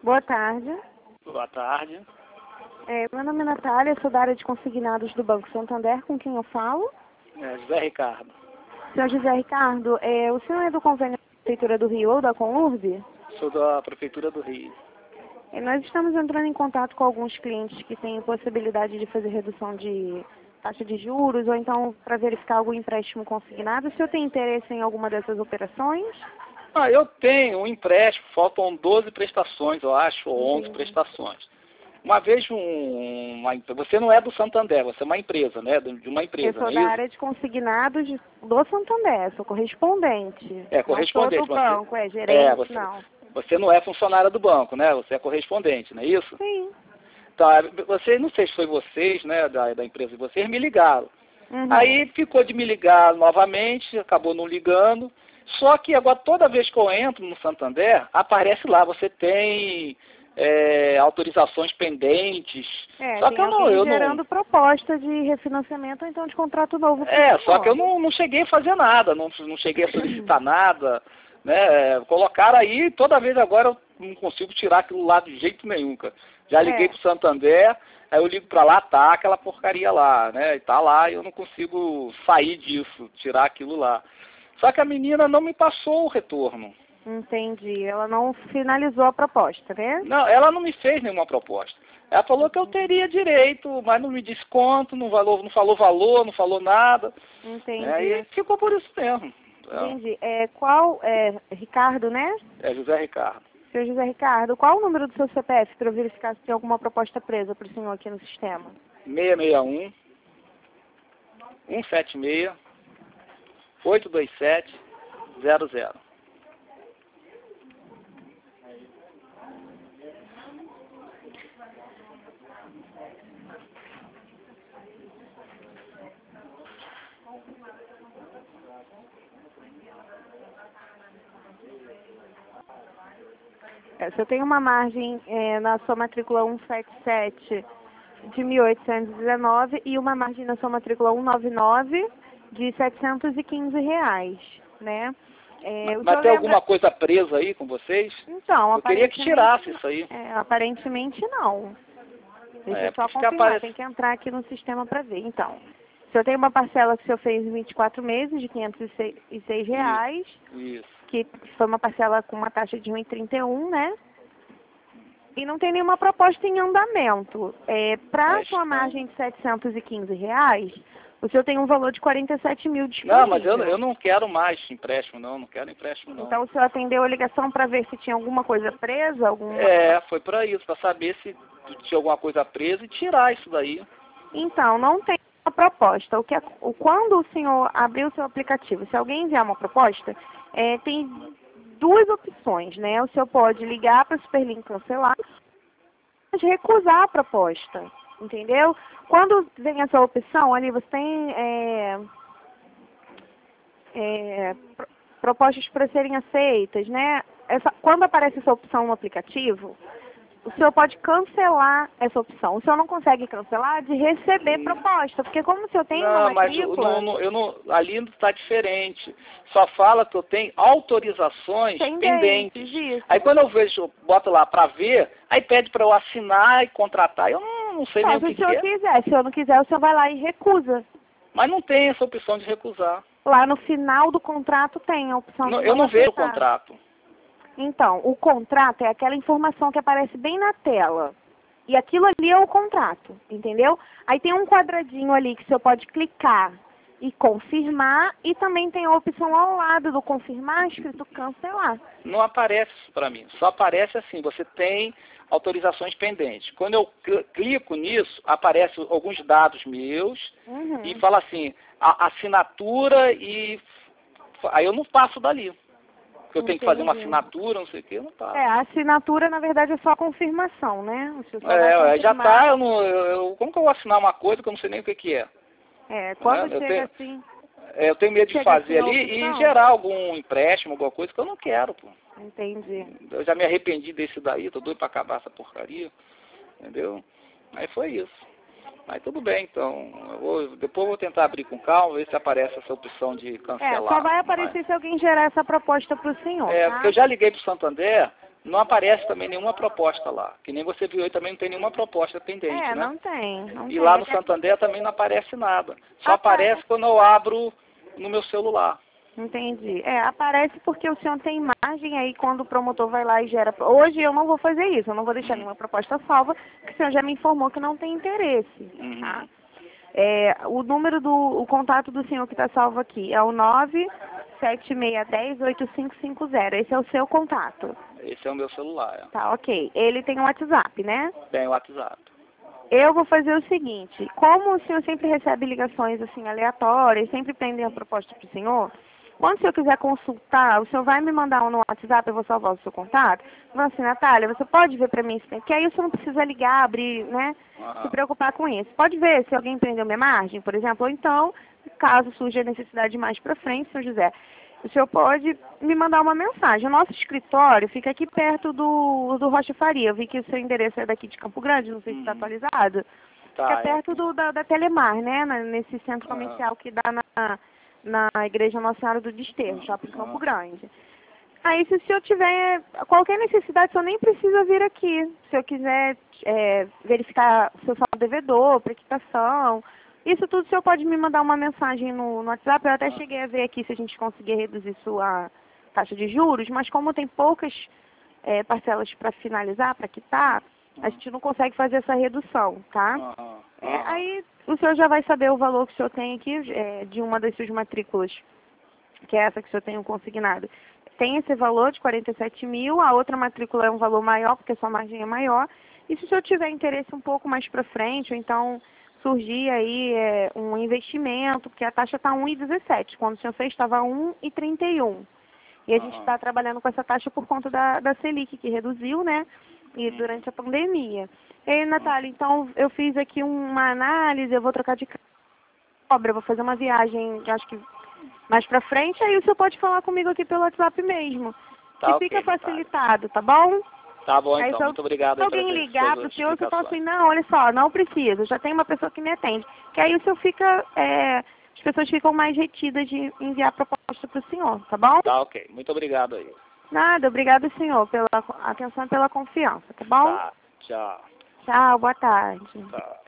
Boa tarde. Boa tarde. Meu nome é Natália, sou da área de consignados do Banco Santander, com quem eu falo? José Ricardo. Senhor José Ricardo, o senhor é do convênio da Prefeitura do Rio ou da Conurb? Sou da Prefeitura do Rio. Nós estamos entrando em contato com alguns clientes que têm possibilidade de fazer redução de taxa de juros ou então para verificar algum empréstimo consignado. O senhor tem interesse em alguma dessas operações? Eu tenho um empréstimo, faltam 12 prestações, eu acho, ou 11 Entendi. prestações. Uma vez você não é do Santander, você é uma empresa, né? De uma empresa, Eu sou não é da isso? área de consignados do Santander, sou correspondente. Correspondente. Não sou do banco, gerente, não. Você não é funcionária do banco, né? Você é correspondente, não é isso? Sim. Tá, não sei se foi vocês, né, da empresa de vocês, me ligaram. Uhum. Aí ficou de me ligar novamente, acabou não ligando. Só que agora toda vez que eu entro no Santander, aparece lá, você tem autorizações pendentes. Só que eu gerando proposta de refinanciamento ou então de contrato novo. Só que eu não cheguei a fazer nada, não cheguei a solicitar nada, né? Colocaram aí, toda vez agora eu não consigo tirar aquilo lá de jeito nenhum, cara. Já liguei pro Santander, aí eu ligo pra lá, tá aquela porcaria lá, né? E tá lá e eu não consigo sair disso, tirar aquilo lá. Só que a menina não me passou o retorno. Entendi. Ela não finalizou a proposta, né? Não, ela não me fez nenhuma proposta. Ela falou que eu teria direito, mas não me disse quanto, não falou valor, não falou nada. Entendi. E ficou por isso mesmo. Entendi. Ricardo, né? José Ricardo. Seu José Ricardo, qual o número do seu CPF para eu verificar se tem alguma proposta presa para o senhor aqui no sistema? 661 176 827 00. Você tem uma margem na sua matrícula 177 de 1.819 e uma margem na sua matrícula 199 de R$ 715, né? Mas tem alguma coisa presa aí com vocês? Então, eu queria que tirasse isso aí. Aparentemente não. Deixa eu só confirmar, tem que entrar aqui no sistema para ver. Então, o senhor tem uma parcela que o senhor fez em 24 meses de R$ 506, isso. Que foi uma parcela com uma taxa de 1,31, né? E não tem nenhuma proposta em andamento. Para a sua margem de R$ 715, o senhor tem um valor de 47 mil disponível. Não, mas eu não quero mais empréstimo, não quero empréstimo, não. Então o senhor atendeu a ligação para ver se tinha alguma coisa presa? Foi para isso, para saber se tinha alguma coisa presa e tirar isso daí. Então, não tem uma proposta. Quando o senhor abrir o seu aplicativo, se alguém enviar uma proposta, tem duas opções, né? O senhor pode ligar para o Superlink cancelar, mas recusar a proposta, entendeu? Quando vem essa opção, ali você tem propostas para serem aceitas, né? Quando aparece essa opção no aplicativo, o senhor pode cancelar essa opção. O senhor não consegue cancelar de receber proposta, porque como o senhor tem uma matrícula... Ali está diferente. Só fala que eu tenho autorizações pendentes. Isso. Aí quando eu boto lá para ver, aí pede para eu assinar e contratar. Eu não sei nem o que é. Se o senhor quiser, se o senhor não quiser, o senhor vai lá e recusa. Mas não tem essa opção de recusar. Lá no final do contrato tem a opção de eu não vejo o contrato. Então, o contrato é aquela informação que aparece bem na tela. E aquilo ali é o contrato, entendeu? Aí tem um quadradinho ali que o senhor pode clicar e confirmar. E também tem a opção ao lado do confirmar escrito cancelar. Não aparece isso para mim. Só aparece assim, você tem autorizações pendentes. Quando eu clico nisso, aparecem alguns dados meus e fala assim, a assinatura e... Aí eu não passo dali. Porque eu tenho que fazer uma assinatura, não sei o que, eu não passo. A assinatura, na verdade, é só a confirmação, né? Já tá, como que eu vou assinar uma coisa que eu não sei nem o que é? Quando chega assim... eu tenho medo de fazer ali e gerar algum empréstimo, alguma coisa que eu não quero, pô. Entendi. Eu já me arrependi desse daí, tô doido pra acabar essa porcaria, entendeu? Aí foi isso. Mas tudo bem, então. Depois eu vou tentar abrir com calma, ver se aparece essa opção de cancelar. Só vai aparecer se alguém gerar essa proposta para o senhor. Porque eu já liguei para o Santander, não aparece também nenhuma proposta lá. Que nem você viu aí, também não tem nenhuma proposta pendente, né? Não tem. Não e tem. lá no Santander também não aparece nada. Só aparece quando eu abro no meu celular. Entendi. Aparece porque o senhor tem imagem, aí quando o promotor vai lá e gera... Hoje eu não vou fazer isso, eu não vou deixar nenhuma proposta salva, porque o senhor já me informou que não tem interesse, tá? O número o contato do senhor que está salvo aqui é o 976108550. Esse é o seu contato. Esse é o meu celular. Tá, ok. Ele tem um WhatsApp, né? Tem o WhatsApp. Eu vou fazer o seguinte, como o senhor sempre recebe ligações assim aleatórias, sempre pendem a proposta para o senhor, quando o senhor quiser consultar, o senhor vai me mandar um no WhatsApp, eu vou salvar o seu contato. Vou assim, Natália, você pode ver para mim esse tempo, que aí o senhor não precisa ligar, abrir, né, se preocupar com isso. Pode ver se alguém prendeu minha margem, por exemplo, ou então, caso surja a necessidade mais para frente, senhor José, o senhor pode me mandar uma mensagem. O nosso escritório fica aqui perto do Rocha Faria. Eu vi que o seu endereço é daqui de Campo Grande, não sei se está atualizado. Fica perto da Telemar, né, nesse centro comercial que dá na Igreja Nossa Senhora do Desterro, Shopping Campo Grande. Aí, se o senhor tiver qualquer necessidade, o senhor nem precisa vir aqui. Se o senhor quiser verificar o seu saldo devedor, para quitação, isso tudo o senhor pode me mandar uma mensagem no WhatsApp. Eu até cheguei a ver aqui se a gente conseguir reduzir sua taxa de juros, mas como tem poucas parcelas para finalizar, para quitar, a gente não consegue fazer essa redução, tá? Aí o senhor já vai saber o valor que o senhor tem aqui de uma das suas matrículas, que é essa que o senhor tem um consignado. Tem esse valor de 47 mil, a outra matrícula é um valor maior, porque a sua margem é maior. E se o senhor tiver interesse um pouco mais para frente, ou então surgir aí um investimento, porque a taxa está 1,17, quando o senhor fez estava 1,31. E a gente está trabalhando com essa taxa por conta da Selic, que reduziu, né? E durante a pandemia. E aí, Natália, então eu fiz aqui uma análise, eu vou trocar de obra, vou fazer uma viagem, acho que mais pra frente, aí o senhor pode falar comigo aqui pelo WhatsApp mesmo. Tá, que fica facilitado, tá bom? Tá bom, aí, então. Muito obrigado. Se alguém ligar pro senhor, você fala assim, não, olha só, não precisa, já tem uma pessoa que me atende. Que aí o senhor fica, as pessoas ficam mais retidas de enviar proposta pro senhor, tá bom? Tá, ok. Muito obrigado aí. Nada, obrigado, senhor, pela atenção e pela confiança, tá bom? Tá, tchau. Tchau, boa tarde. Tá.